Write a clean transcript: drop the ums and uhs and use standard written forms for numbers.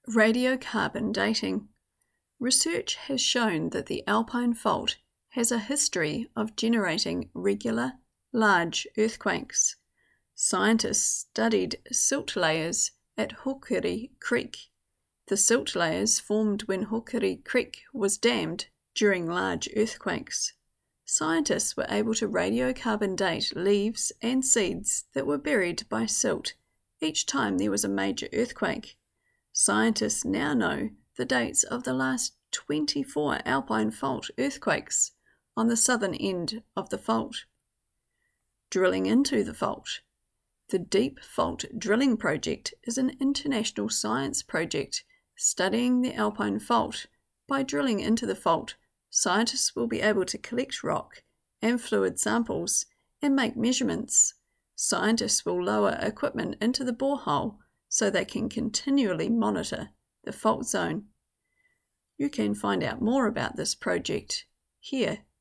Radiocarbon dating. Research has shown that the Alpine Fault has a history of generating regular, large earthquakes. Scientists studied silt layers at Hokuri Creek. The silt layers formed when Hokuri Creek was dammed during large earthquakes. Scientists were able to radiocarbon date leaves and seeds that were buried by silt each time there was a major earthquake. Scientists now know the dates of the last 24 Alpine Fault earthquakes on the southern end of the fault. Drilling into the fault. The Deep Fault Drilling Project is an international science project studying the Alpine Fault. By drilling into the fault, scientists will be able to collect rock and fluid samples and make measurements. Scientists will lower equipment into the borehole so they can continually monitor the fault zone. You can find out more about this project here